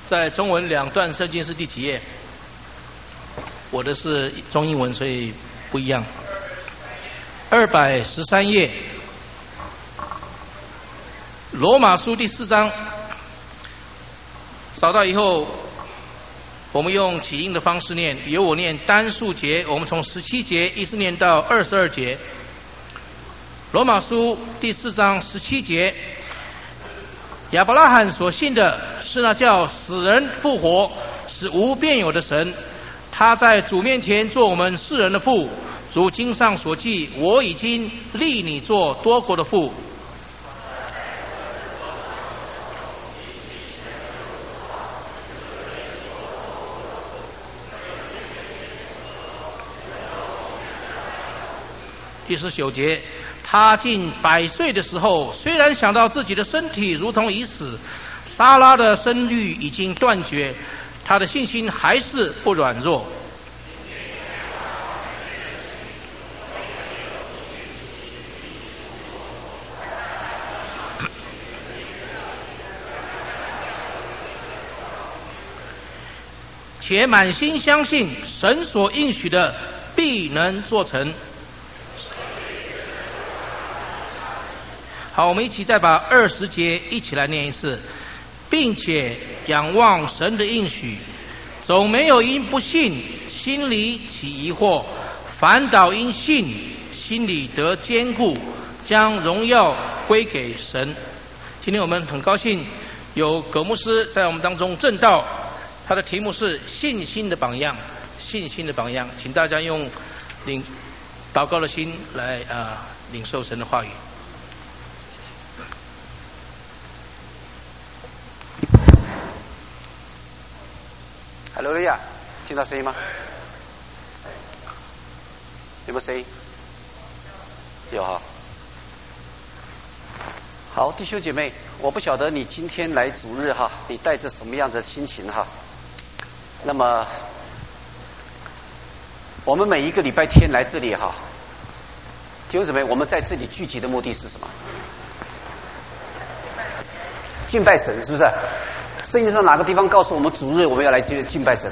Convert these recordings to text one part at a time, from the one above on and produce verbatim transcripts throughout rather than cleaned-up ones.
在中文两段圣经是第几页？我的是中英文，所以不一样。二百十三页，罗马书第四章。找到以后，我们用起音的方式念，由我念单数节，我们从十七节一直念到二十二节。罗马书第四章十七节，亚伯拉罕所信的是那叫死人复活、使无变有的神，他在主面前做我们世人的父，如经上所记，我已经立你做多国的父。第十九节，他近百岁的时候，虽然想到自己的身体如同已死，撒拉的生育已经断绝，他的信心还是不软弱。且满心相信神所应许的必能做成。好，我们一起再把二十节一起来念一次，并且仰望神的应许，总没有因不信心里起疑惑，反倒因信心里得坚固，将荣耀归给神。今天我们很高兴有葛牧师在我们当中证道，他的题目是信心的榜样，信心的榜样，请大家用领祷告的心来啊、呃、领受神的话语。 哈喽，利亚，听到声音吗？有没有声音？有哈。好，弟兄姐妹，我不晓得你今天来主日哈，你带着什么样的心情哈？那么，我们每一个礼拜天来这里哈，弟兄姊妹，我们在这里聚集的目的是什么？敬拜神，是不是？圣经上哪个地方告诉我们主日我们要来敬拜神？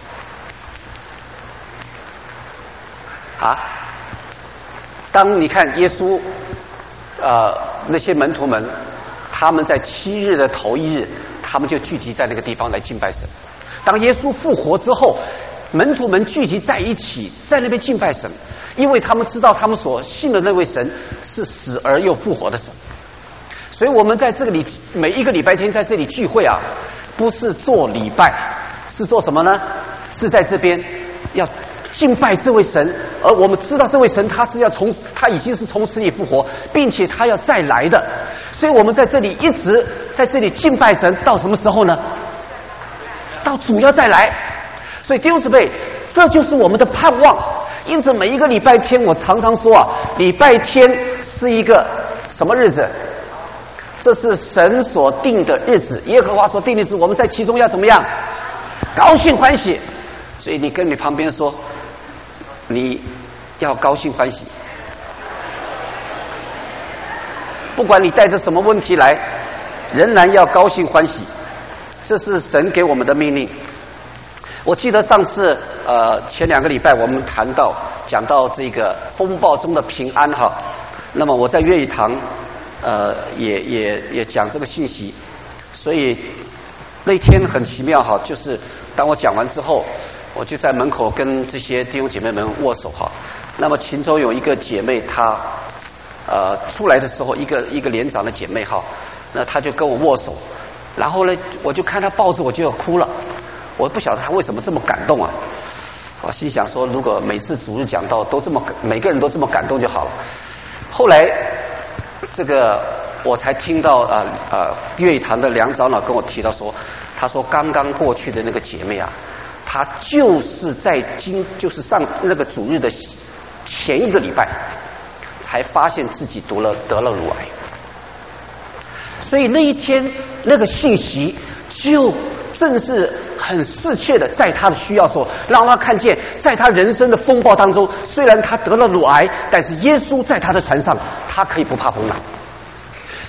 啊？当你看耶稣，呃，那些门徒们，他们在七日的头一日，他们就聚集在那个地方来敬拜神。当耶稣复活之后，门徒们聚集在一起，在那边敬拜神，因为他们知道他们所信的那位神是死而又复活的神。所以我们在这里每一个礼拜天在这里聚会啊，不是做礼拜，是做什么呢？是在这边要敬拜这位神，而我们知道这位神他是要从他已经是从死里复活，并且他要再来的。所以我们在这里一直在这里敬拜神，到什么时候呢？到主要再来。所以弟兄姊妹，这就是我们的盼望。因此每一个礼拜天，我常常说啊，礼拜天是一个什么日子？这是神所定的日子，耶和华所定的日子，我们在其中要怎么样？高兴欢喜。所以你跟你旁边说，你要高兴欢喜。不管你带着什么问题来，仍然要高兴欢喜。这是神给我们的命令。我记得上次呃前两个礼拜我们谈到讲到这个风暴中的平安哈，那么我在粤语堂呃也也也讲这个信息，所以那天很奇妙哈，就是当我讲完之后，我就在门口跟这些弟兄姐妹们握手哈。那么其中有一个姐妹她呃出来的时候，一个一个连长的姐妹哈，那她就跟我握手，然后呢我就看她抱着我就要哭了。我不晓得他为什么这么感动啊！我心想说，如果每次主日讲道都这么每个人都这么感动就好了。后来这个我才听到啊啊粤语堂的梁长老跟我提到说，他说刚刚过去的那个姐妹啊，她就是在今就是上那个主日的前一个礼拜，才发现自己得了得了乳癌，所以那一天那个信息就正是很适切的在他的需要时候，让他看见在他人生的风暴当中，虽然他得了乳癌，但是耶稣在他的船上，他可以不怕风浪。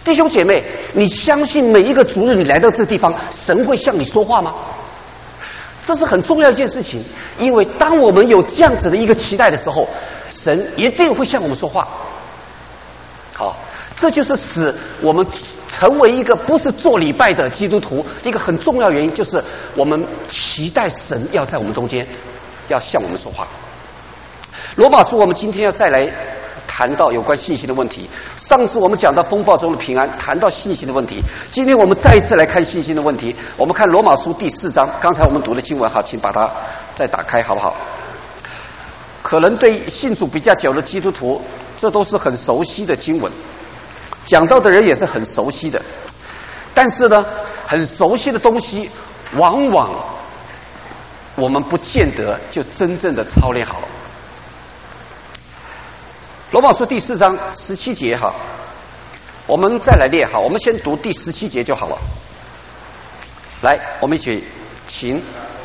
弟兄姐妹，你相信每一个主日你来到这个地方，神会向你说话吗？这是很重要的一件事情，因为当我们有这样子的一个期待的时候，神一定会向我们说话。好，这就是使我们成为一个不是做礼拜的基督徒一个很重要原因，就是我们期待神要在我们中间，要向我们说话。罗马书我们今天要再来谈到有关信心的问题。上次我们讲到风暴中的平安，谈到信心的问题。今天我们再一次来看信心的问题。我们看罗马书第四章，刚才我们读的经文，好，请把它再打开，好不好？可能对信主比较久的基督徒，这都是很熟悉的经文，讲到的人也是很熟悉的。但是呢，很熟悉的东西，往往我们不见得就真正的操练好了。罗马书第四章十七节哈，我们再来列哈，我们先读第十七节就好了。来，我们一起请。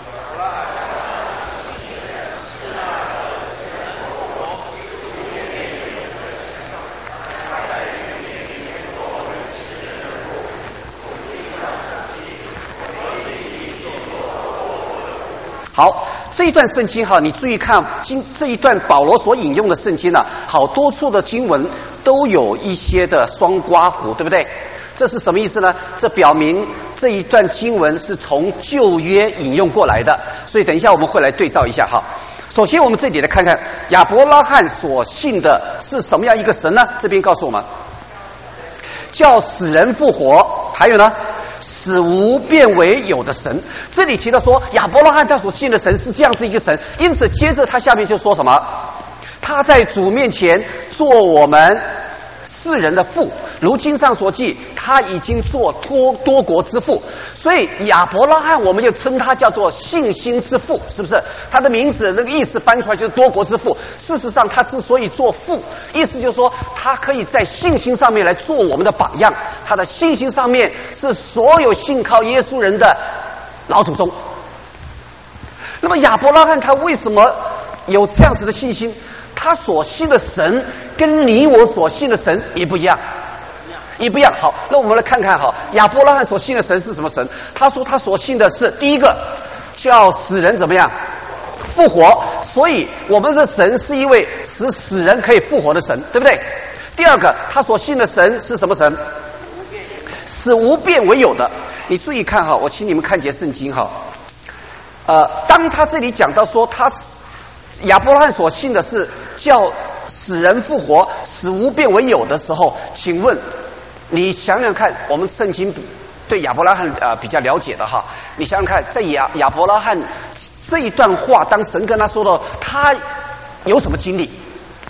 好，这一段圣经哈，你注意看，经这一段保罗所引用的圣经呢、啊，好多处的经文都有一些的双刮弧，对不对？这是什么意思呢？这表明这一段经文是从旧约引用过来的，所以等一下我们会来对照一下哈。首先，我们这里来看看亚伯拉罕所信的是什么样一个神呢？这边告诉我们，叫死人复活，还有呢，使无变为有的神。这里提到说亚伯拉罕他所信的神是这样子一个神，因此接着他下面就说什么？他在主面前做我们世人的父，如经上所记，他已经做多多国之父。所以亚伯拉罕我们就称他叫做信心之父，是不是？他的名字那个意思翻出来就是多国之父。事实上他之所以做父，意思就是说他可以在信心上面来做我们的榜样，他的信心上面是所有信靠耶稣人的老祖宗。那么亚伯拉罕他为什么有这样子的信心？他所信的神跟你我所信的神也不一样，也不一样。好，那我们来看看哈，亚伯拉罕所信的神是什么神？他说他所信的是第一个叫死人怎么样复活，所以我们的神是一位使死人可以复活的神，对不对？第二个，他所信的神是什么神？使无变为有的。你注意看哈，我请你们看节圣经哈。呃，当他这里讲到说他亚伯拉罕所信的是叫死人复活，使无变为有的时候，请问你想想看，我们圣经对亚伯拉罕呃比较了解的哈，你想想看，在亚亚伯拉罕这一段话，当神跟他说到他有什么经历，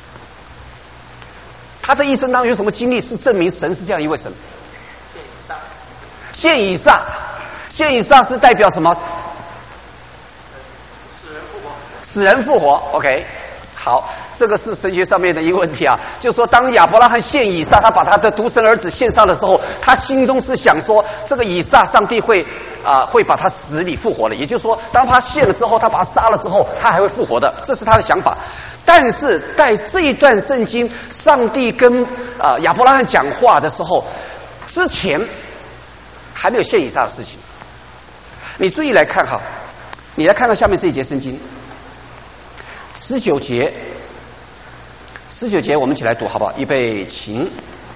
他的一生当中有什么经历是证明神是这样一位神？现以撒，现以撒是代表什么？死人复活 ，OK， 好，这个是神学上面的一个问题啊，就是说，当亚伯拉罕献以撒，他把他的独生儿子献上的时候，他心中是想说，这个以撒，上帝会啊、呃、会把他死里复活的，也就是说，当他献了之后，他把他杀了之后，他还会复活的，这是他的想法。但是在这一段圣经，上帝跟啊、呃、亚伯拉罕讲话的时候，之前还没有献以撒的事情。你注意来看哈，你来看看下面这一节圣经。十九节，十九节，我们一起来读好不好？预备，请。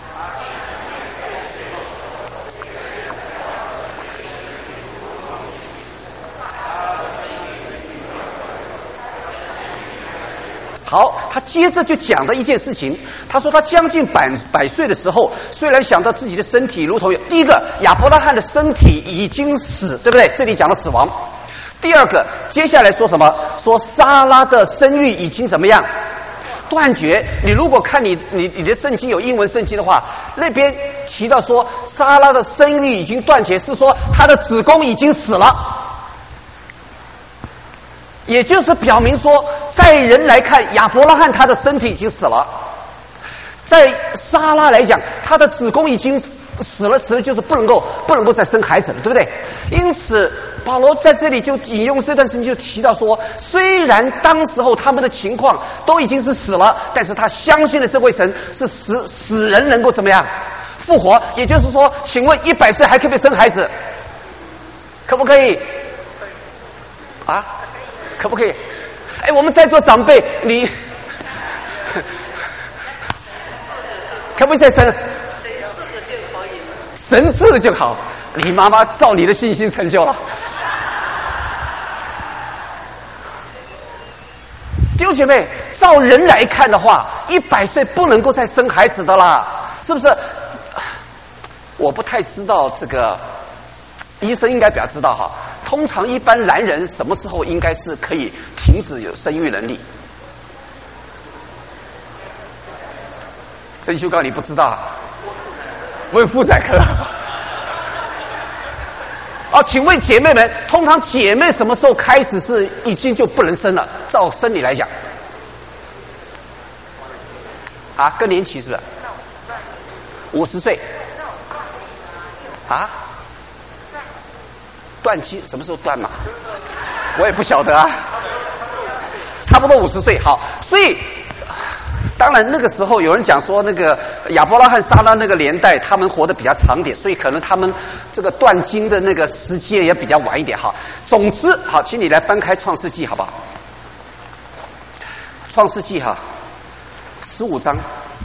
好，他接着就讲的一件事情，他说他将近百百岁的时候，虽然想到自己的身体如同有第一个亚伯拉罕的身体已经死，对不对？这里讲了死亡。第二个，接下来说什么？说撒拉的生育已经怎么样？断绝。你如果看你你你的圣经有英文圣经的话，那边提到说撒拉的生育已经断绝，是说她的子宫已经死了，也就是表明说，在人来看，亚伯拉罕他的身体已经死了，在撒拉来讲，她的子宫已经死了，死了就是不能够不能够再生孩子了，对不对？因此保罗在这里就引用这段圣经就提到说，虽然当时候他们的情况都已经是死了，但是他相信的这位神是使死人能够怎么样复活，也就是说，请问一百岁还可不可以生孩子？可不可以？啊？可不可以？哎，我们在座长辈，你可不可以再生？神赐的就好，你妈妈照你的信心成就了。弟兄姐妹，照人来看的话，一百岁不能够再生孩子的啦，是不是？我不太知道这个，医生应该比较知道哈。通常一般男人什么时候应该是可以停止有生育能力？曾修高你不知道？问妇产科。哦，请问姐妹们，通常姐妹什么时候开始是已经就不能生了？照生理来讲，啊，更年期是不是？五十岁。啊？断期什么时候断嘛？我也不晓得啊。差不多五十岁，好，所以。当然，那个时候有人讲说，那个亚伯拉罕、撒拉那个年代，他们活得比较长点，所以可能他们这个断经的那个时间也比较晚一点哈。总之，好，请你来翻开《创世纪》好不好？《创世纪》哈，十五章。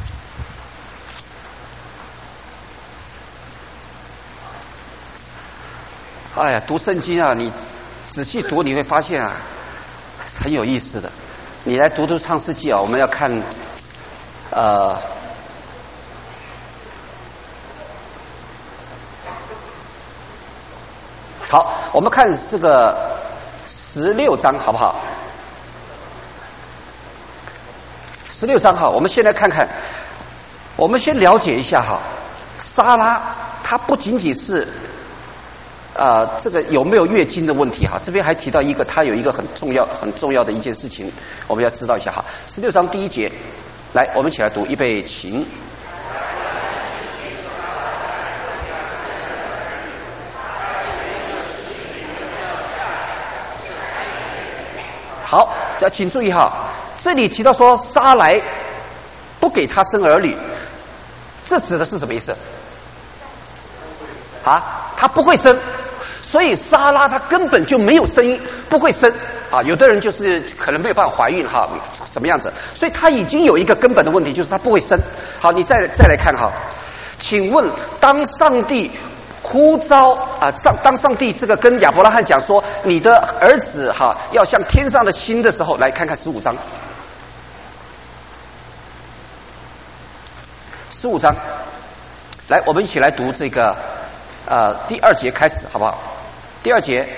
哎呀，读圣经啊，你仔细读你会发现啊，很有意思的。你来读读《创世纪》啊，我们要看。呃，好，我们看这个十六章好不好？十六章哈，我们先来看看，我们先了解一下哈，撒拉她不仅仅是啊、呃、这个有没有月经的问题哈，这边还提到一个，她有一个很重要很重要的一件事情，我们要知道一下哈。十六章第一节。来，我们一起来读，预备起。好，请注意哈，这里提到说撒来不给他生儿女，这指的是什么意思？啊，他不会生，所以撒拉他根本就没有生，不会生。啊，有的人就是可能没有办法怀孕哈，怎么样子？所以他已经有一个根本的问题，就是他不会生。好，你再再来看哈，请问当上帝呼召啊，上当上帝这个跟亚伯拉罕讲说你的儿子哈要像天上的星的时候，来看看十五章，十五章，来，我们一起来读这个呃第二节开始，好不好？第二节。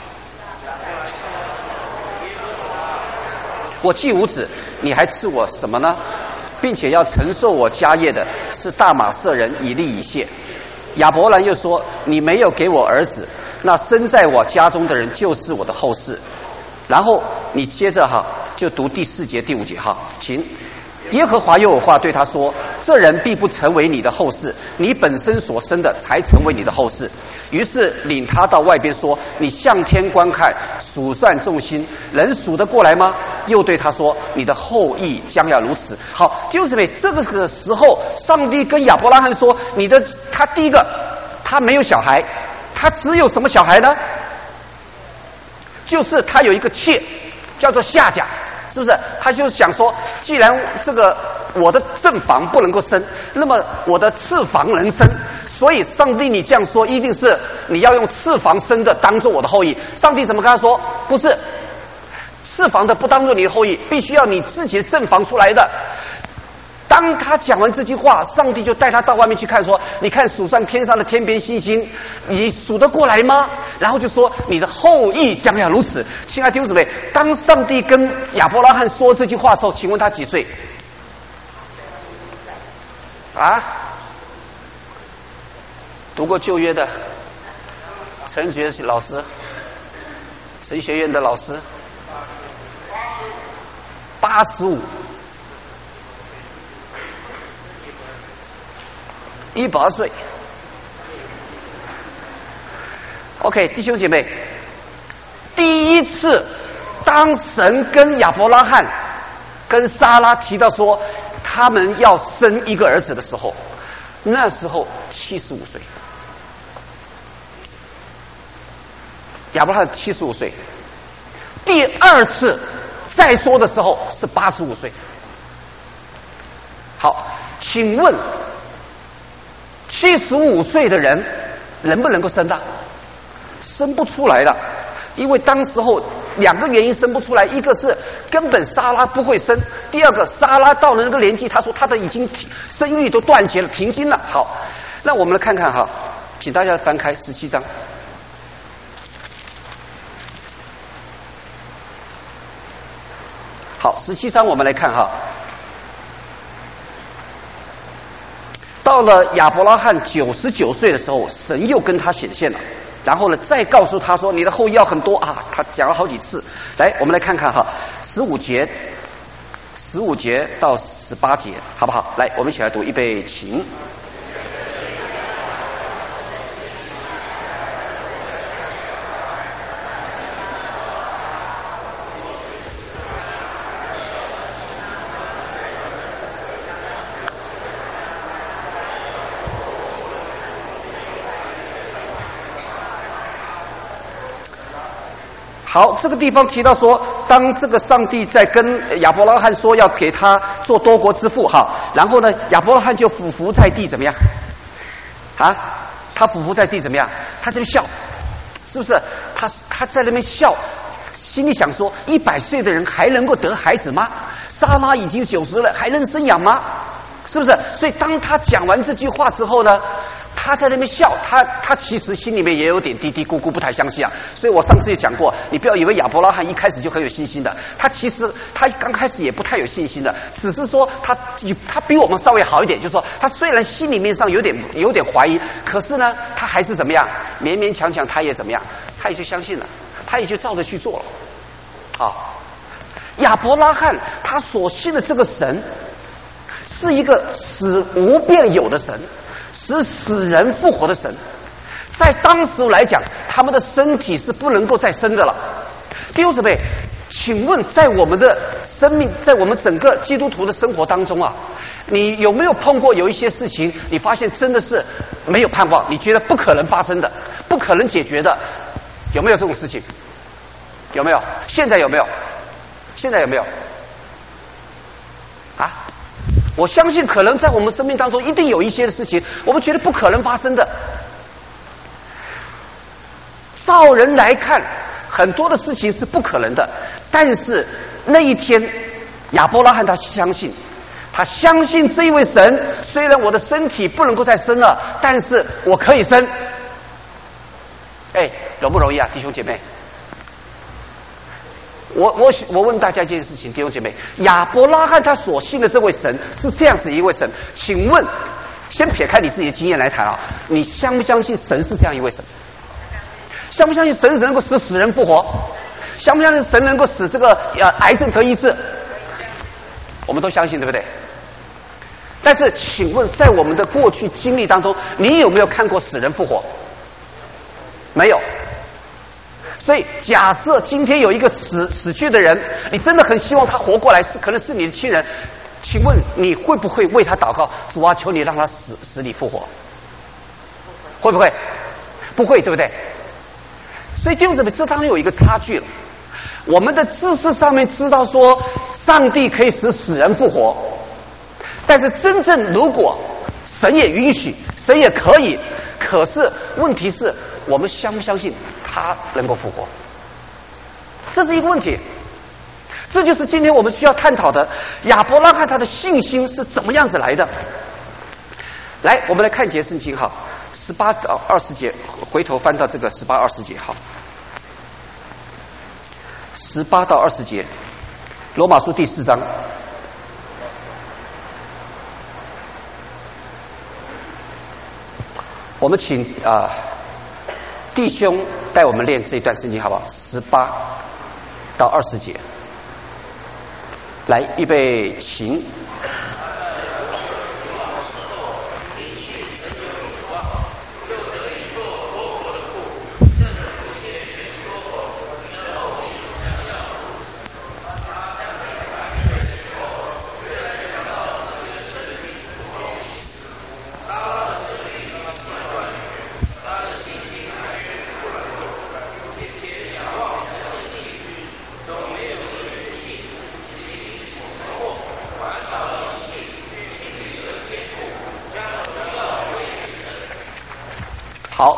我既无子，你还赐我什么呢？并且要承受我家业的是大马色人以利以谢。亚伯兰又说：你没有给我儿子，那生在我家中的人就是我的后世。然后你接着哈就读第四节第五节哈，请。耶和华又有话对他说：这人必不成为你的后世，你本身所生的才成为你的后世。于是领他到外边说：你向天观看，数算众星，能数得过来吗？又对他说：你的后裔将要如此。好，弟兄姊妹，这个时候上帝跟亚伯拉罕说：你的他第一个他没有小孩，他只有什么小孩呢？就是他有一个妾叫做夏甲，是不是？他就想说，既然这个我的正房不能够生，那么我的次房能生，所以上帝你这样说，一定是你要用次房生的当做我的后裔。上帝怎么跟他说？不是，次房的不当做你的后裔，必须要你自己的正房出来的。当他讲完这句话，上帝就带他到外面去看，说：你看数算天上的天边星星，你数得过来吗？然后就说你的后裔将要如此。亲爱的弟兄姊妹，当上帝跟亚伯拉罕说这句话的时候，请问他几岁？啊？读过旧约的陈学老师，神学院的老师，八十五。一百二岁 ，OK， 弟兄姐妹，第一次当神跟亚伯拉罕、跟撒拉提到说他们要生一个儿子的时候， 那时候七十五岁。亚伯拉罕七十五岁，第二次再说的时候是八十五岁。好，请问七十五岁的人能不能够生的？生不出来了，因为当时候两个原因生不出来，一个是根本莎拉不会生，第二个莎拉到了那个年纪，他说他的已经生育都断绝了，停经了。好，那我们来看看哈，请大家翻开十七章。好，十七章我们来看哈，到了亚伯拉罕九十九岁的时候，神又跟他显现了，然后呢，再告诉他说你的后裔要很多啊，他讲了好几次。来，我们来看看哈，十五节，十五节到十八节，好不好？来，我们一起来读，预备，请。好，这个地方提到说，当这个上帝在跟亚伯拉罕说要给他做多国之父哈，然后呢，亚伯拉罕就俯伏在地，怎么样？啊，他俯伏在地怎么样？他这边笑，是不是？他他在那边笑，心里想说：一百岁的人还能够得孩子吗？莎拉已经九十了，还能生养吗？是不是？所以当他讲完这句话之后呢？他在那边笑，他他其实心里面也有点嘀嘀咕咕，不太相信啊。所以我上次也讲过，你不要以为亚伯拉罕一开始就很有信心的，他其实他刚开始也不太有信心的，只是说他他比我们稍微好一点，就是说他虽然心里面上有点有点怀疑，可是呢，他还是怎么样，勉勉强强他也怎么样，他也就相信了，他也就照着去做了。啊，亚伯拉罕他所信的这个神是一个使无变有的神。使死人复活的神，在当时来讲，他们的身体是不能够再生的了。弟兄姊妹，请问在我们的生命，在我们整个基督徒的生活当中啊，你有没有碰过有一些事情，你发现真的是没有盼望，你觉得不可能发生的，不可能解决的，有没有这种事情？有没有？现在有没有？现在有没有？啊？我相信可能在我们生命当中一定有一些事情我们觉得不可能发生的，照人来看很多的事情是不可能的，但是那一天亚伯拉罕他相信，他相信这一位神，虽然我的身体不能够再生了，但是我可以生。哎，容不容易啊，弟兄姐妹？我我我问大家一件事情，弟兄姐妹，亚伯拉罕他所信的这位神是这样子一位神，请问，先撇开你自己的经验来谈啊，你相不相信神是这样一位神？相不相信神能够使死人复活？相不相信神能够使这个呃癌症得医治？我们都相信，对不对？但是，请问，在我们的过去经历当中，你有没有看过死人复活？没有。所以，假设今天有一个死死去的人，你真的很希望他活过来，是可能是你的亲人，请问你会不会为他祷告？主啊，求你让他死死里复活，会不会？不会，对不对？所以弟兄姊妹，这当然有一个差距了。我们的知识上面知道说，上帝可以使死人复活，但是真正如果神也允许，神也可以，可是问题是我们相不相信他能够复活？这是一个问题。这就是今天我们需要探讨的，亚伯拉罕他的信心是怎么样子来的。来，我们来看一节圣经，好，十八到二十节，回头翻到这个十八二十节，好，十八到二十节，罗马书第四章。我们请啊、呃、弟兄带我们练这一段圣经，好不好？十八到二十节，来，预备，请。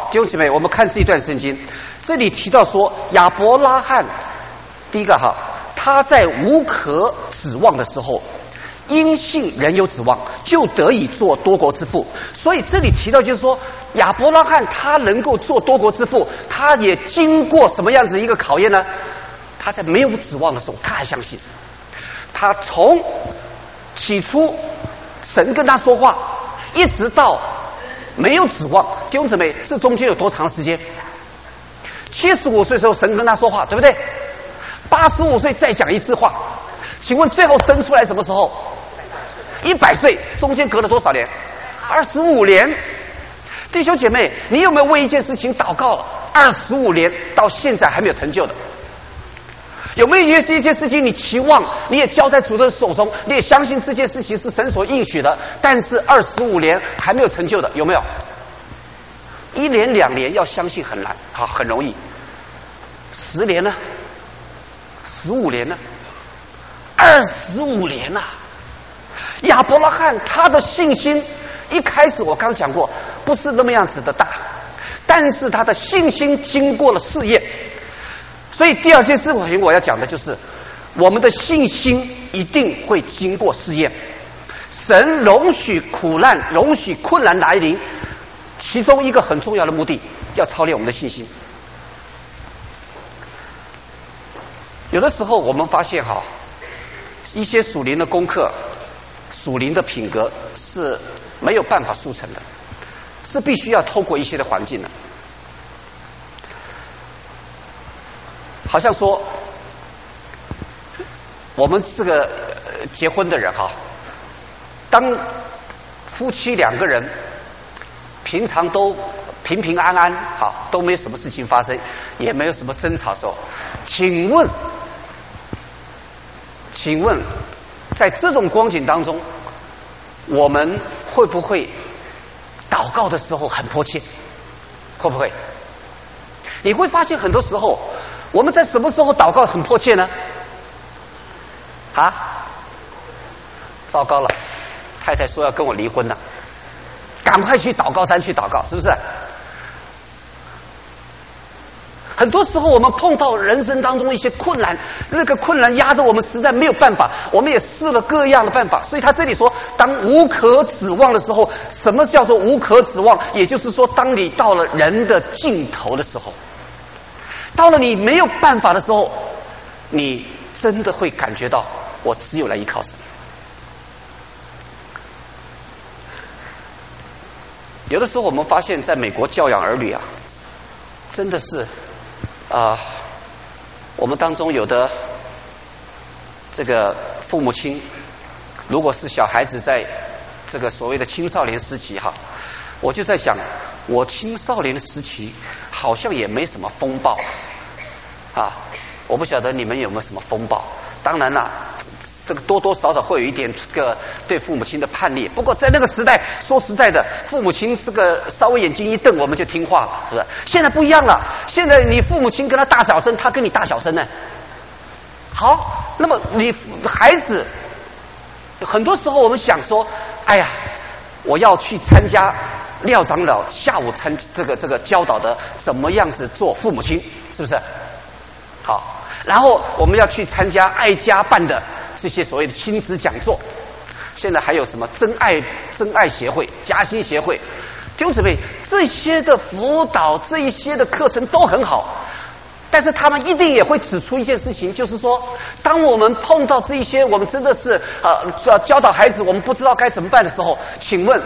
弟兄姐妹，我们看这一段圣经，这里提到说亚伯拉罕，第一个哈，他在无可指望的时候，因信仍有指望，就得以做多国之父。所以这里提到就是说，亚伯拉罕他能够做多国之父，他也经过什么样子一个考验呢？他在没有指望的时候，他还相信。他从起初神跟他说话，一直到没有指望，弟兄姊妹，这中间有多长时间？七十五岁的时候神跟他说话，对不对？八十五岁再讲一次话，请问最后生出来什么时候？一百岁，中间隔了多少年？二十五年。弟兄姐妹，你有没有为一件事情祷告了二十五年，到现在还没有成就的？有没有一件事情你期望，你也交在主的手中，你也相信这件事情是神所应许的，但是二十五年还没有成就的，有没有？一年两年要相信很难，好，很容易。十年呢？十五年呢？二十五年呐、啊！亚伯拉罕他的信心一开始我刚讲过，不是那么样子的大，但是他的信心经过了试验。所以第二件事情我要讲的就是，我们的信心一定会经过试验。神容许苦难，容许困难来临，其中一个很重要的目的，要操练我们的信心。有的时候我们发现哈，一些属灵的功课、属灵的品格是没有办法速成的，是必须要透过一些的环境的。好像说，我们这个结婚的人哈，当夫妻两个人平常都平平安安，好，都没有什么事情发生，也没有什么争吵的时候，请问，请问，在这种光景当中，我们会不会祷告的时候很迫切？会不会？你会发现很多时候，我们在什么时候祷告很迫切呢？啊，糟糕了，太太说要跟我离婚了，赶快去祷告山去祷告，是不是？很多时候我们碰到人生当中一些困难，那个困难压得我们实在没有办法，我们也试了各样的办法。所以他这里说，当无可指望的时候，什么叫做无可指望？也就是说，当你到了人的尽头的时候，到了你没有办法的时候，你真的会感觉到我只有来依靠神。有的时候我们发现在美国教养儿女啊，真的是啊、呃，我们当中有的这个父母亲，如果是小孩子在这个所谓的青少年时期哈，我就在想，我青少年的时期好像也没什么风暴啊，我不晓得你们有没有什么风暴。当然了，这个多多少少会有一点这个对父母亲的叛逆。不过在那个时代，说实在的，父母亲这个稍微眼睛一瞪，我们就听话了，是不是？现在不一样了，现在你父母亲跟他大小声，他跟你大小声呢。好，那么你孩子，很多时候我们想说，哎呀，我要去参加廖长老下午参这个这个教导的怎么样子做父母亲，是不是？好，然后我们要去参加爱家办的这些所谓的亲子讲座，现在还有什么真爱真爱协会、嘉兴协会，弟兄姊妹，这些的辅导、这一些的课程都很好，但是他们一定也会指出一件事情，就是说，当我们碰到这一些我们真的是呃教导孩子我们不知道该怎么办的时候，请问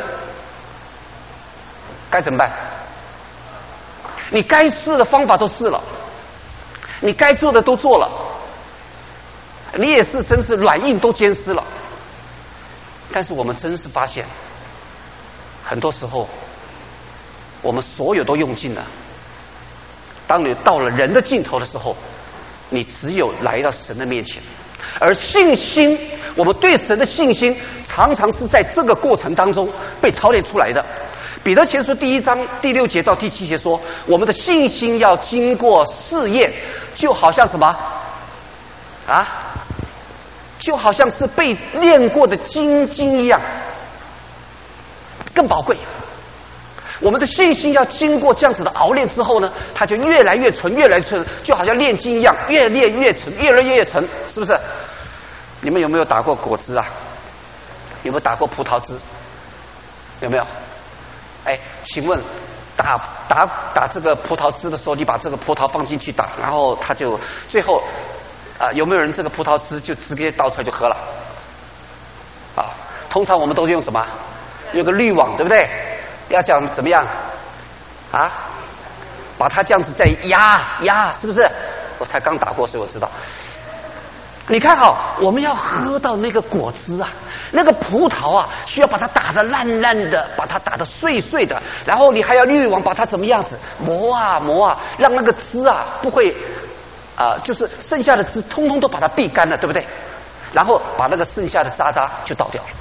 该怎么办？你该试的方法都试了，你该做的都做了，你也是真是软硬都兼施了，但是我们真是发现，很多时候我们所有都用尽了。当你到了人的尽头的时候，你只有来到神的面前，而信心，我们对神的信心常常是在这个过程当中被操练出来的。彼得前书第一章第六节到第七节说，我们的信心要经过试验，就好像什么啊？就好像是被炼过的金晶一样，更宝贵。 我们的信心要经过这样子的熬练之后呢，它就越来越纯，越来越纯，就好像炼金一样，越炼越纯，越炼越纯，是不是？你们有没有打过果汁啊？有没有打过葡萄汁？有没有？哎，请问打打打这个葡萄汁的时候，你把这个葡萄放进去打，然后它就最后啊、呃，有没有人这个葡萄汁就直接倒出来就喝了？啊，通常我们都是用什么？用个滤网，对不对？要讲怎么样啊？把它这样子再压压，是不是？我才刚打过，所以我知道。你看好，我们要喝到那个果汁啊，那个葡萄啊，需要把它打得烂烂的，把它打得碎碎的，然后你还要滤网把它怎么样子磨啊磨啊，让那个汁啊不会啊、呃，就是剩下的汁通通都把它避干了，对不对？然后把那个剩下的渣渣就倒掉了。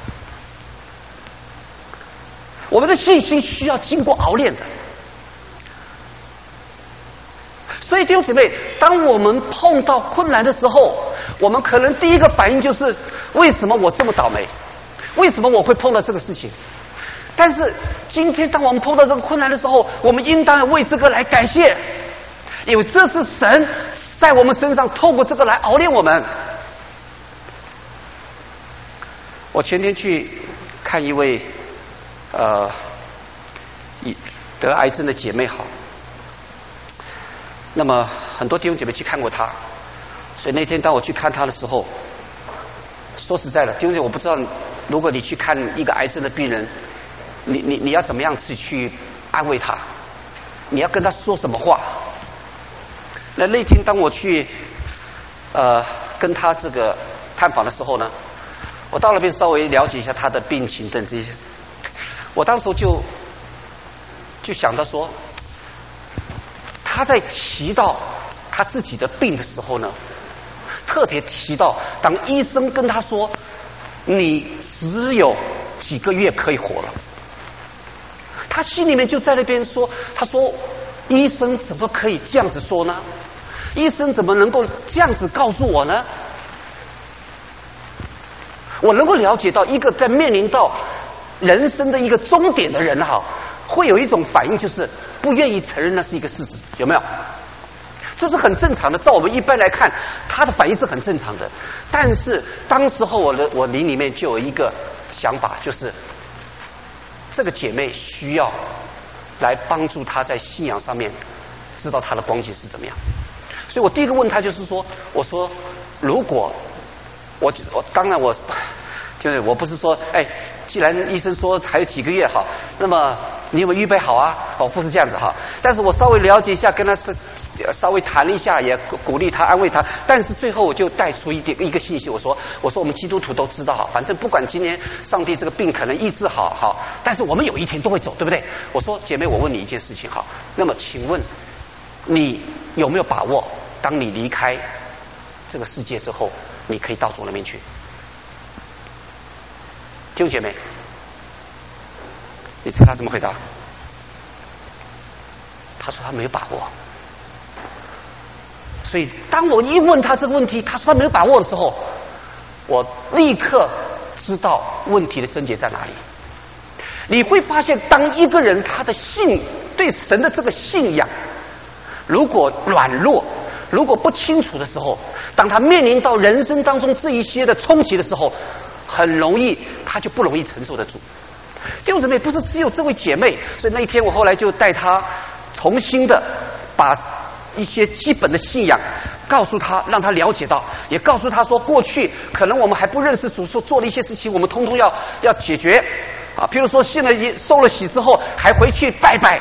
我们的信心需要经过熬练的，所以弟兄姊妹，当我们碰到困难的时候，我们可能第一个反应就是为什么我这么倒霉，为什么我会碰到这个事情。但是今天当我们碰到这个困难的时候，我们应当要为这个来感谢，因为这是神在我们身上透过这个来熬练我们。我前天去看一位呃，得癌症的姐妹好，那么很多弟兄姐妹去看过她，所以那天当我去看她的时候，说实在的，弟兄姐妹，我不知道，如果你去看一个癌症的病人，你你你要怎么样去去安慰他？你要跟他说什么话？那那天当我去呃跟他这个探访的时候呢，我到那边稍微了解一下他的病情等这些。我当时就就想到说，他在提到他自己的病的时候呢，特别提到当医生跟他说你只有几个月可以活了，他心里面就在那边说，他说医生怎么可以这样子说呢？医生怎么能够这样子告诉我呢？我能够了解到一个在面临到人生的一个终点的人哈，会有一种反应，就是不愿意承认那是一个事实，有没有？这是很正常的，照我们一般来看，他的反应是很正常的。但是当时候我的我灵里面就有一个想法，就是这个姐妹需要来帮助她在信仰上面知道她的光景是怎么样。所以我第一个问她就是说，我说如果我我当然我就是我不是说哎，既然医生说还有几个月好，那么你有没有预备好啊？哦，不是这样子哈。但是我稍微了解一下，跟他是稍微谈了一下，也鼓励他安慰他。但是最后我就带出一点一个信息，我说我说我们基督徒都知道，反正不管今年上帝这个病可能医治好好，但是我们有一天都会走，对不对？我说姐妹，我问你一件事情好，那么请问你有没有把握，当你离开这个世界之后，你可以到主那边去？弟兄姐妹，你猜他怎么回答？他说他没有把握。所以当我一问他这个问题，他说他没有把握的时候，我立刻知道问题的症结在哪里。你会发现，当一个人他的信对神的这个信仰如果软弱，如果不清楚的时候，当他面临到人生当中这一些的冲击的时候，很容易他就不容易承受得住。弟兄姊妹，不是只有这位姐妹，所以那一天我后来就带她重新的把一些基本的信仰告诉她，让她了解到，也告诉她说，过去可能我们还不认识主，所做的一些事情，我们通通要要解决啊。譬如说，信了受了洗之后，还回去拜拜，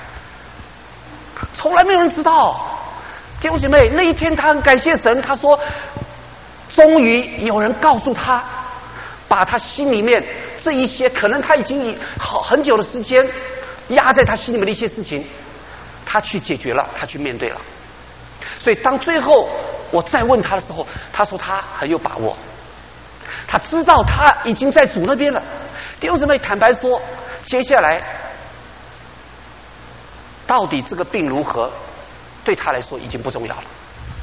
从来没有人知道。弟兄姐妹，那一天她很感谢神，她说，终于有人告诉她，把他心里面这一些可能他已经好很久的时间压在他心里面的一些事情，他去解决了，他去面对了。所以当最后我再问他的时候，他说他很有把握，他知道他已经在主那边了。弟兄姊妹，坦白说，接下来到底这个病如何，对他来说已经不重要了。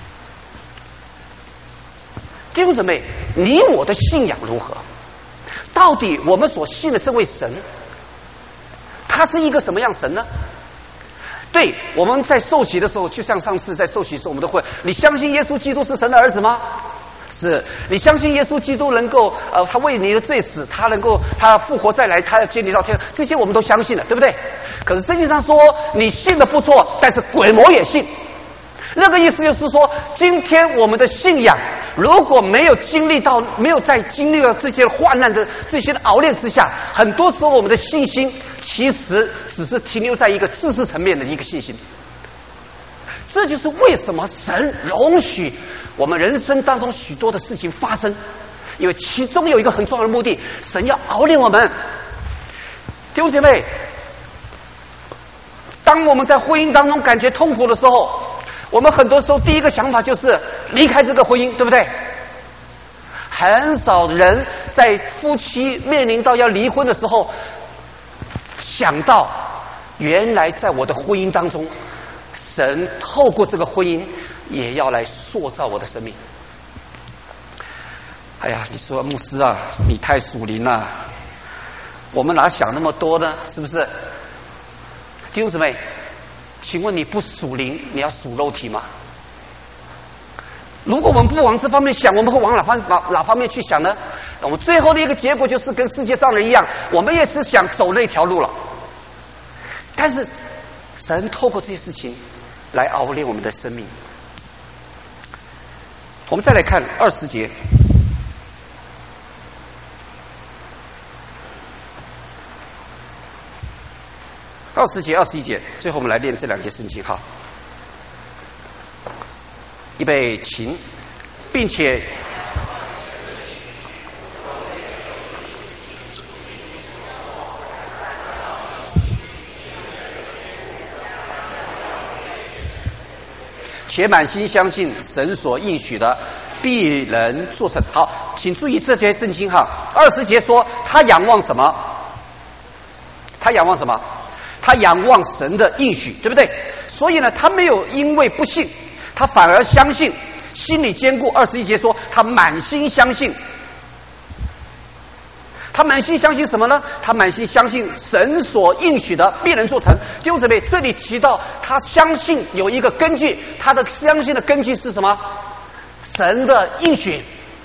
弟兄姊妹，你我的信仰如何？到底我们所信的这位神，他他是一个什么样神呢？对，我们在受洗的时候，就像上次在受洗的时候，我们都会，你相信耶稣基督是神的儿子吗？是。你相信耶稣基督能够呃，他为你的罪死，他能够他复活再来，他要接你到天，这些我们都相信了，对不对？可是圣经上说，你信的不错，但是鬼魔也信。那个意思就是说，今天我们的信仰如果没有经历到，没有在经历了这些患难的这些的熬炼之下，很多时候我们的信心其实只是停留在一个知识层面的一个信心。这就是为什么神容许我们人生当中许多的事情发生，因为其中有一个很重要的目的，神要熬炼我们。弟兄姐妹，当我们在婚姻当中感觉痛苦的时候，我们很多时候第一个想法就是离开这个婚姻，对不对？很少人在夫妻面临到要离婚的时候想到，原来在我的婚姻当中，神透过这个婚姻也要来塑造我的生命。哎呀，你说牧师啊，你太属灵了，我们哪想那么多呢？是不是？弟兄姊妹，请问你不属灵，你要属肉体吗？如果我们不往这方面想，我们会往哪方哪哪方面去想呢？我们最后的一个结果就是跟世界上人一样，我们也是想走那条路了。但是神透过这些事情来熬炼我们的生命。我们再来看二十节。二十节、二十一节，最后我们来练这两节圣经哈。预备起，并且且满心相信神所应许的必能做成。好，请注意这节圣经哈。二十节说他仰望什么？他仰望什么？他仰望神的应许，对不对？所以呢，他没有因为不信，他反而相信，心里坚固。二十一节说他满心相信，他满心相信什么呢？他满心相信神所应许的必能做成。弟兄姊妹，这里提到他相信有一个根据，他的相信的根据是什么？神的应许。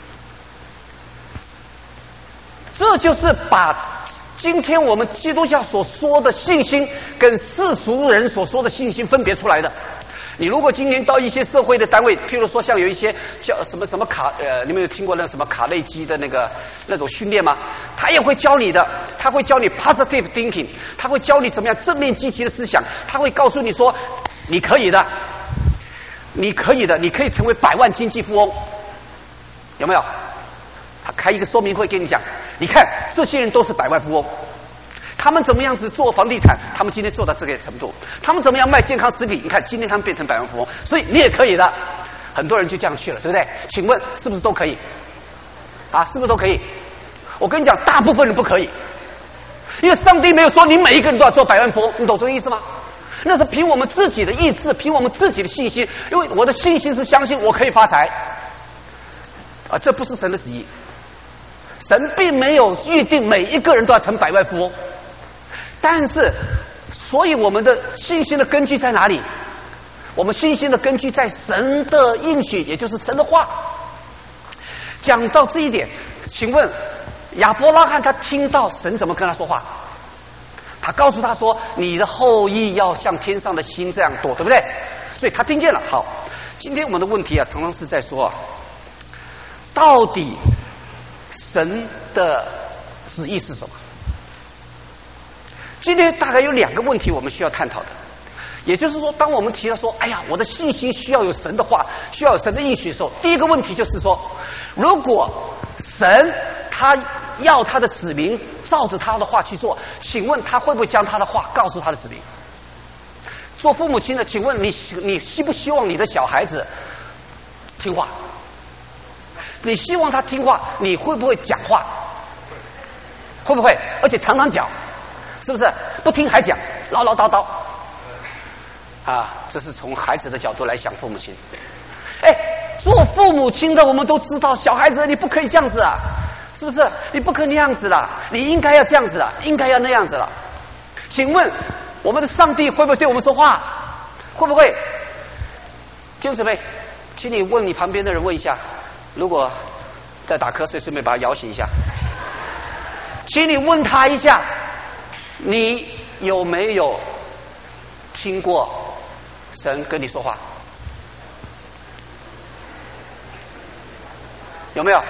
这就是把今天我们基督教所说的信心跟世俗人所说的信心分别出来的。你如果今天到一些社会的单位，譬如说像有一些叫什么什么卡呃，你们有听过那什么卡内基的那个那种训练吗？他也会教你的，他会教你 positive thinking， 他会教你怎么样正面积极的思想，他会告诉你说你可以的，你可以的，你可以成为百万经济富翁，有没有？他开一个说明会给你讲，你看这些人都是百万富翁，他们怎么样子做房地产，他们今天做到这个程度，他们怎么样卖健康食品，你看今天他们变成百万富翁，所以你也可以的。很多人就这样去了，对不对？请问是不是都可以啊？是不是都可以？我跟你讲，大部分人不可以，因为上帝没有说你每一个人都要做百万富翁，你懂这个意思吗？那是凭我们自己的意志，凭我们自己的信心，因为我的信心是相信我可以发财啊，这不是神的旨意。神并没有预定每一个人都要成百万富翁，但是所以我们的信心的根据在哪里？我们信心的根据在神的应许，也就是神的话。讲到这一点，请问亚伯拉罕他听到神怎么跟他说话？他告诉他说你的后裔要像天上的星这样多，对不对？所以他听见了。好，今天我们的问题啊，常常是在说啊，到底神的旨意是什么？今天大概有两个问题我们需要探讨的，也就是说，当我们提到说，哎呀，我的信心需要有神的话，需要有神的应许的时候，第一个问题就是说，如果神他要他的子民照着他的话去做，请问他会不会将他的话告诉他的子民？做父母亲的，请问你你希不希望你的小孩子听话？你希望他听话，你会不会讲话？会不会？而且常常讲，是不是？不听还讲，唠唠叨叨啊！这是从孩子的角度来想父母亲。哎，做父母亲的我们都知道，小孩子你不可以这样子啊，是不是？你不可以那样子了，你应该要这样子了，应该要那样子了。 请问我们的上帝会不会对我们说话？会不会？弟兄姊妹，请你问你旁边的人问一下，如果在打瞌睡，顺便把他摇醒一下。请你问他一下，你有没有听过神跟你说话？有没有？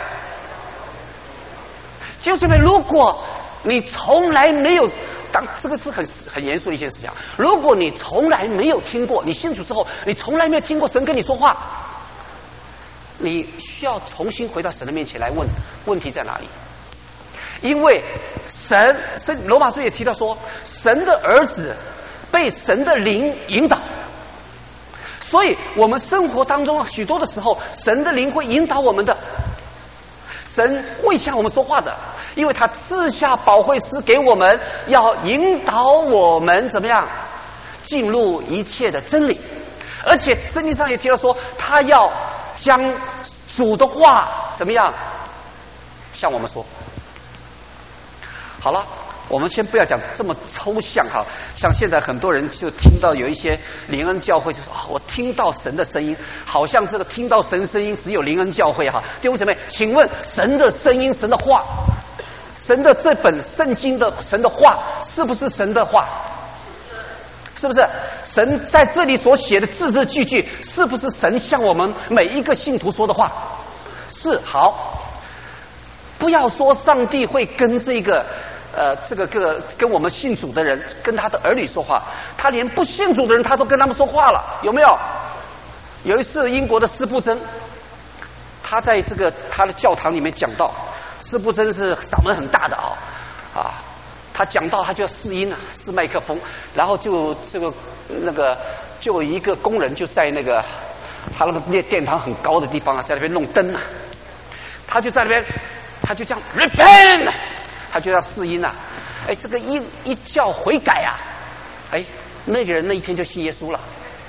就是呢，如果你从来没有，当这个是很很严肃的一件事情。如果你从来没有听过，你信主之后，你从来没有听过神跟你说话，你需要重新回到神的面前来问，问题在哪里？因为神，神罗马书也提到说，神的儿子被神的灵引导，所以我们生活当中许多的时候，神的灵会引导我们的。神会向我们说话的，因为他赐下保惠师给我们，要引导我们怎么样进入一切的真理。而且圣经上也提到说，他要将主的话怎么样向我们说。好了，我们先不要讲这么抽象哈，像现在很多人就听到有一些灵恩教会就说啊，我听到神的声音，好像这个听到神声音只有灵恩教会哈。弟兄姊妹，请问神的声音，神的话，神的这本圣经的神的话，是不是神的话？是不是神在这里所写的字字句句，是不是神向我们每一个信徒说的话？是。好，不要说上帝会跟这个呃，这个个跟我们信主的人，跟他的儿女说话，他连不信主的人，他都跟他们说话了，有没有？有一次，英国的司布真，他在这个他的教堂里面讲道，司布真是嗓门很大的啊啊，他讲道他就要试音啊，试麦克风，然后就这个那个就有一个工人就在那个他那个殿殿堂很高的地方啊，在那边弄灯啊，他就在那边，他就这样 repent。他就要试音啊，哎，这个一一叫悔改啊，哎，那个人那一天就信耶稣了。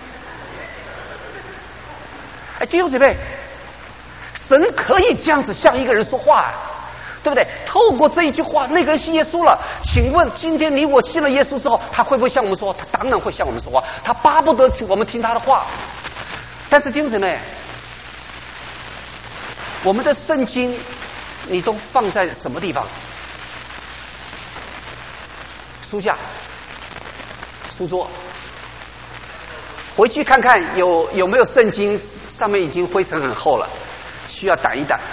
哎，弟兄姊妹，神可以这样子向一个人说话啊，对不对？透过这一句话，那个人信耶稣了。请问，今天你我信了耶稣之后，他会不会向我们说？他当然会向我们说话，他巴不得我们听他的话。但是弟兄姊妹，我们的圣经你都放在什么地方？书架、书桌，回去看看有有没有圣经上面已经灰尘很厚了，需要掸一掸。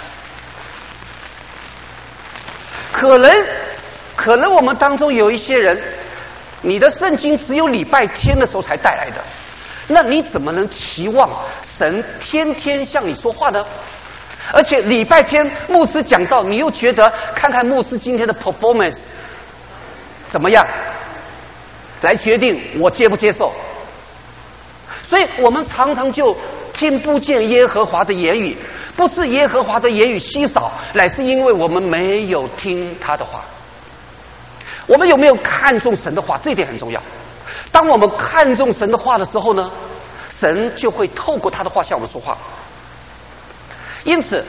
可能可能我们当中有一些人，你的圣经只有礼拜天的时候才带来的，那你怎么能期望神天天向你说话呢？而且礼拜天牧师讲道，你又觉得看看牧师今天的 performance怎么样，来决定我接不接受。所以我们常常就听不见耶和华的言语，不是耶和华的言语稀少，乃是因为我们没有听他的话。我们有没有看重神的话？这一点很重要。当我们看重神的话的时候呢，神就会透过他的话向我们说话。因此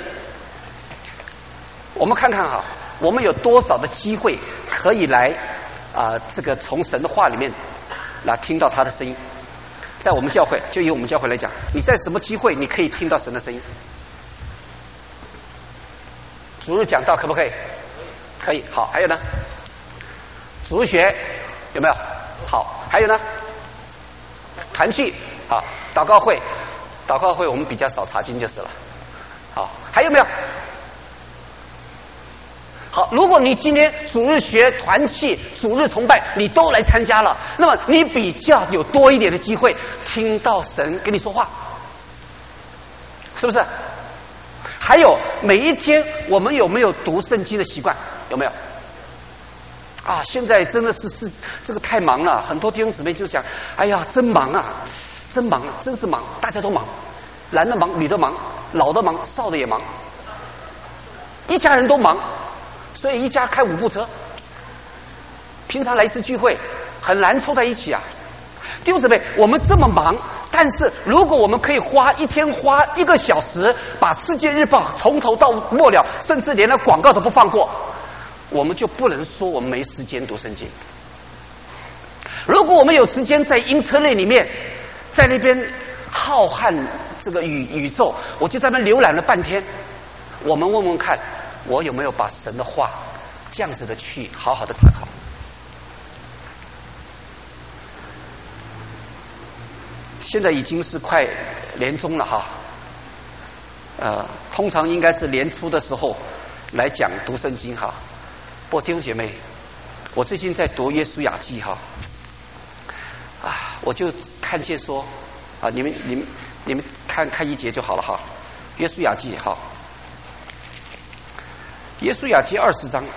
我们看看哈，我们有多少的机会可以来啊、呃，这个从神的话里面来听到他的声音。在我们教会，就以我们教会来讲，你在什么机会你可以听到神的声音？主日讲道可不可以？可以。好，还有呢？主日学有没有？好，还有呢？团契，好，祷告会，祷告会我们比较少查经就是了。好，还有没有？好，如果你今天主日学、团契、主日崇拜你都来参加了，那么你比较有多一点的机会听到神跟你说话，是不是？还有每一天我们有没有读圣经的习惯？有没有？啊，现在真的是是这个太忙了，很多弟兄姊妹就讲，哎呀，真忙啊，真忙啊，真是忙，大家都忙，男的忙，女的忙，老的忙，少的也忙，一家人都忙。所以一家开五部车，平常来一次聚会很难凑在一起啊。弟兄姊妹，我们这么忙，但是如果我们可以花一天花一个小时，把世界日报从头到末了，甚至连那广告都不放过，我们就不能说我们没时间读圣经。 如果我们有时间在 Internet 里面，在那边浩瀚这个宇宇宙，我就在那边浏览了半天。我们问问看，我有没有把神的话这样子的去好好的查考？现在已经是快年中了哈，呃，通常应该是年初的时候来讲读圣经哈。不过弟兄姐妹，我最近在读约书亚记哈，啊，我就看见说啊，你们你们你们看看一节就好了哈。约书亚记哈，约书亚记二十章。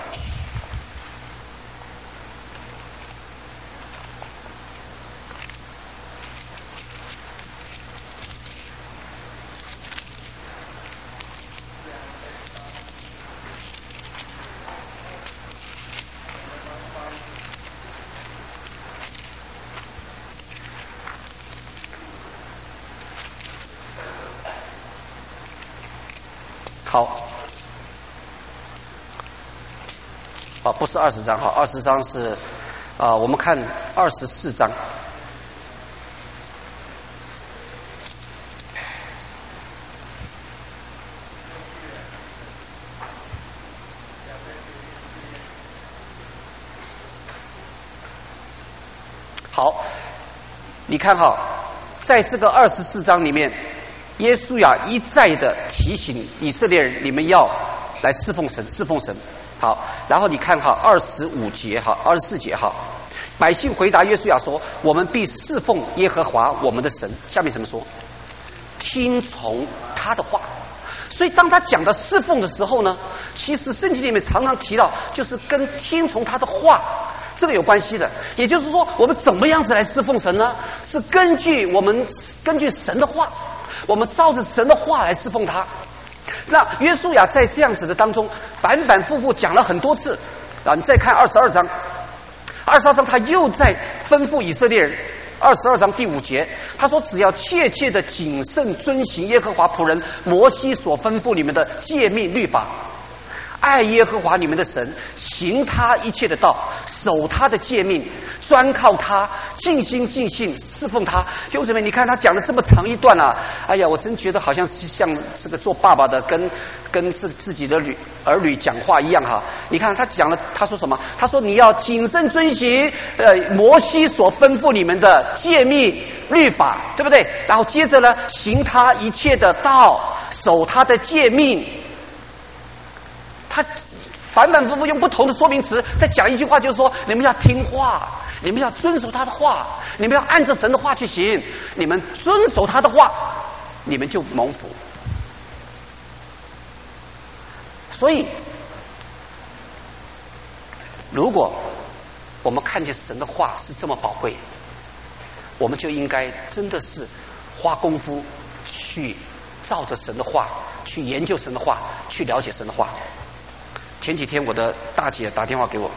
好，啊，不是二十章哈，二十章是啊，我们看二十四章。好，你看哈，在这个二十四章里面，耶稣呀一再的提醒以色列人，你们要来侍奉神，侍奉神。好，然后你看哈，二十五节哈，二十四节哈，百姓回答约书亚说：“我们必侍奉耶和华我们的神。”下面怎么说？听从他的话。所以当他讲的侍奉的时候呢，其实圣经里面常常提到，就是跟听从他的话这个有关系的。也就是说，我们怎么样子来侍奉神呢？是根据我们根据神的话，我们照着神的话来侍奉他。那约书亚在这样子的当中反反复复讲了很多次啊，你再看二十二章，二十二章他又在吩咐以色列人。二十二章第五节，他说：“只要切切的谨慎遵行耶和华仆人摩西所吩咐你们的诫命律法，爱耶和华你们的神，行他一切的道，守他的诫命，专靠他，尽心尽性侍奉他。”弟兄姊妹，你看他讲了这么长一段啊，哎呀，我真觉得好像是像这个做爸爸的跟跟自自己的女儿女讲话一样哈。你看他讲了，他说什么？他说：“你要谨慎遵行呃摩西所吩咐你们的诫命律法，对不对？然后接着呢，行他一切的道，守他的诫命。”他反反复复用不同的说明词再讲一句话，就是说你们要听话，你们要遵守他的话，你们要按着神的话去行，你们遵守他的话，你们就蒙福。所以如果我们看见神的话是这么宝贵，我们就应该真的是花功夫去照着神的话去研究神的话，去了解神的话。前几天我的大姐打电话给我，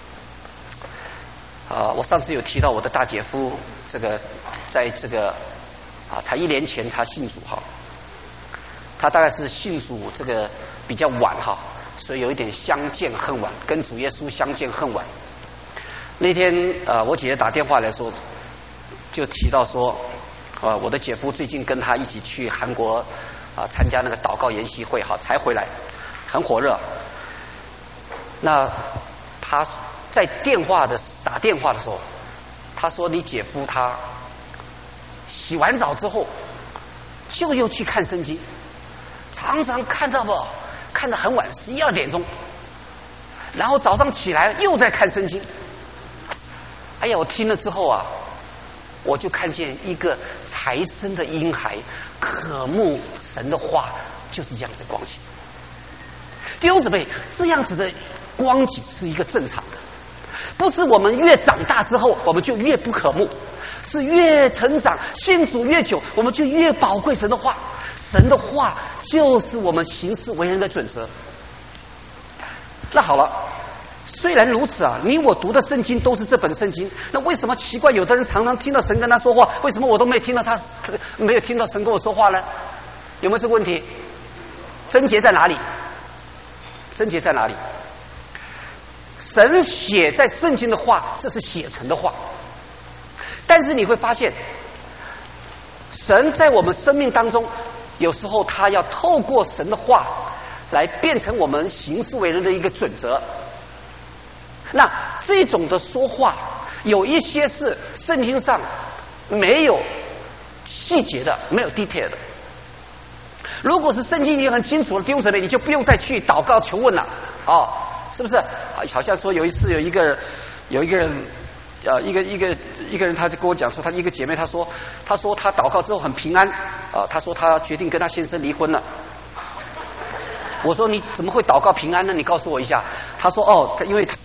啊、呃，我上次有提到我的大姐夫，这个在这个啊，才一年前他信主哈，他大概是信主这个比较晚哈，所以有一点相见恨晚，跟主耶稣相见恨晚。那天呃，我姐姐打电话来说，就提到说，啊、呃，我的姐夫最近跟他一起去韩国啊、呃、参加那个祷告研习会哈，才回来，很火热。那他在电话的打电话的时候，他说：“你姐夫他洗完澡之后，就又去看圣经，常常看到不看到很晚，十一二点钟，然后早上起来又在看圣经。”哎呀，我听了之后啊，我就看见一个才生的婴孩渴慕神的话，就是这样子光景。弟兄姊妹，这样子的光景是一个正常的，不是我们越长大之后我们就越不渴慕，是越成长信主越久，我们就越宝贵神的话。神的话就是我们行事为人的准则。那好了，虽然如此啊，你我读的圣经都是这本圣经，那为什么奇怪有的人常常听到神跟他说话，为什么我都没有听到他没有听到神跟我说话呢？有没有这个问题？症结在哪里？症结在哪里？神写在圣经的话，这是写成的话， 但是你会发现，神在我们生命当中，有时候他要透过神的话来变成我们行事为人的一个准则。那这种的说话，有一些是圣经上没有细节的，没有 detail 的。如果是圣经已经很清楚的弟兄姊妹，你就不用再去祷告求问了，哦，是不是？好像说有一次有一个有一个人。呃，一个一个一个人，他就跟我讲说，他一个姐妹，她说，她说她祷告之后很平安，啊、呃，她说她决定跟她先生离婚了。我说你怎么会祷告平安呢？你告诉我一下。她说哦，因为